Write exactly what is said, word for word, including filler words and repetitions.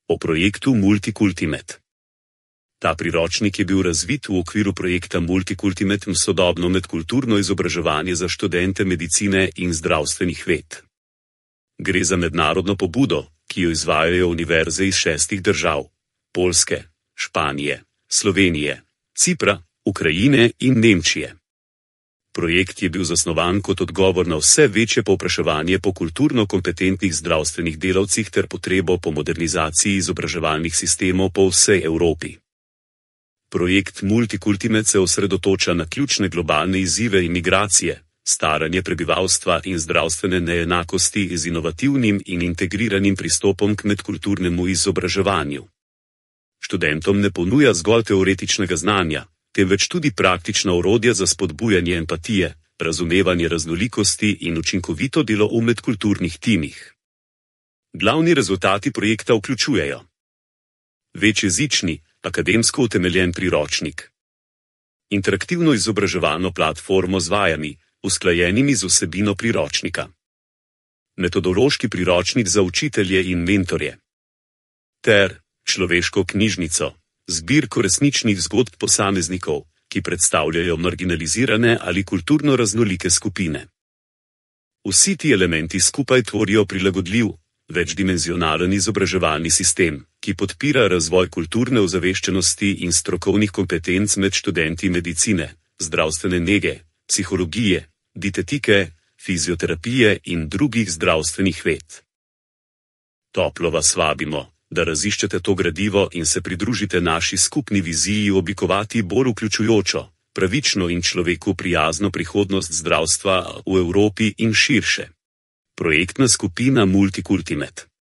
o projektu Multikultimet. Ta priročnik je bil razvit v okviru projekta Multikultimet sodobno medkulturno izobraževanje za študente medicine in zdravstvenih ved. Gre za mednarodno pobudo, ki jo izvajajo univerze iz šestih držav: Poljske, Španije, Slovenije, Cipra, Ukrajine in Nemčije. Projekt je bil zasnovan kot odgovor na vse večje povpraševanje po kulturno kompetentnih zdravstvenih delavcih ter potrebo po modernizaciji izobraževalnih sistemov po vsej Evropi. Projekt Multikultimet se osredotoča na ključne globalne izzive imigracije, staranje prebivalstva in zdravstvene neenakosti z inovativnim in integriranim pristopom k medkulturnemu izobraževanju. Študentom ne ponuja zgolj teoretičnega znanja, temveč tudi praktična orodja za spodbujanje empatije, razumevanje raznolikosti in učinkovito delo v medkulturnih timih. Glavni rezultati projekta vključujejo: večjezični, akademsko utemeljen priročnik, interaktivno izobraževalno platformo z vajami, usklajenimi z vsebino priročnika, metodološki priročnik za učitelje in mentorje, ter človeško knjižnico, zbirko resničnih zgodb posameznikov, ki predstavljajo marginalizirane ali kulturno raznolike skupine. Vsi ti elementi skupaj tvorijo prilagodljiv, večdimenzionalen izobraževalni sistem, ki podpira razvoj kulturne ozaveščenosti in strokovnih kompetenc med študenti medicine, zdravstvene nege, psihologije, dietetike, fizioterapije in drugih zdravstvenih ved. Toplo vas vabimo, da raziščete to gradivo in se pridružite naši skupni viziji oblikovati bolj vključujočo, pravično in človeku prijazno prihodnost zdravstva v Evropi in širše. Projektna skupina Multikultimet.